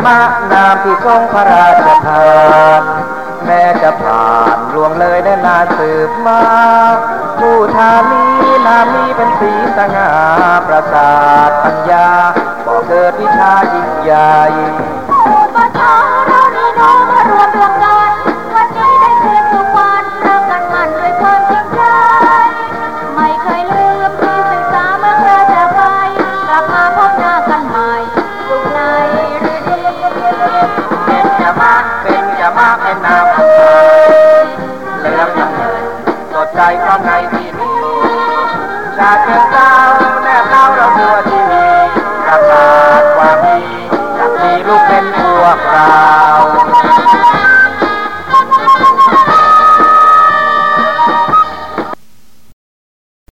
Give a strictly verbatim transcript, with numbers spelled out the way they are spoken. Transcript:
มะนามที่ทรงพระราชทานแม้จะผ่านล่วงเลยได้นานสืบมาผู้ทานี้นามนี้เป็นสีสง่าประสาทปัญญาบ่เกิดวิชายิ่งใหญ่อุปชาเรานี่น้องมารวมดวงกันวันนี้ได้คืนทุกวันรักกันมันด้วยความจริงใจไม่เคยลืมที่ศึกษาเมื่อคราจากไปกลับมาพบหน้ากันใหม่สุขในฤดีเป็นจะมาเป็นจะมาเป็นนามอันเหลืองน้ำเงินสดใจความในที่นี้ชาติเกิดเจ้า